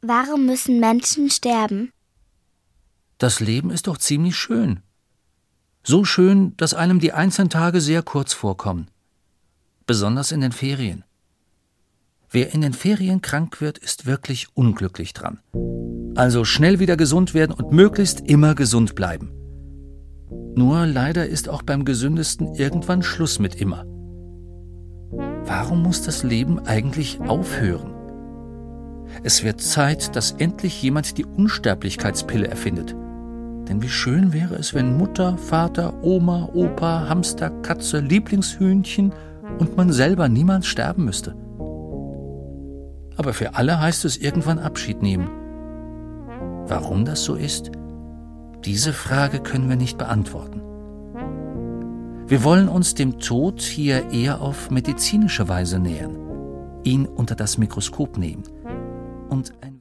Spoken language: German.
Warum müssen Menschen sterben? Das Leben ist doch ziemlich schön. So schön, dass einem die einzelnen Tage sehr kurz vorkommen. Besonders in den Ferien. Wer in den Ferien krank wird, ist wirklich unglücklich dran. Also schnell wieder gesund werden und möglichst immer gesund bleiben. Nur leider ist auch beim Gesündesten irgendwann Schluss mit immer. Warum muss das Leben eigentlich aufhören? Es wird Zeit, dass endlich jemand die Unsterblichkeitspille erfindet. Denn wie schön wäre es, wenn Mutter, Vater, Oma, Opa, Hamster, Katze, Lieblingshühnchen und man selber niemals sterben müsste. Aber für alle heißt es irgendwann Abschied nehmen. Warum das so ist? Diese Frage können wir nicht beantworten. Wir wollen uns dem Tod hier eher auf medizinische Weise nähern, ihn unter das Mikroskop nehmen und ein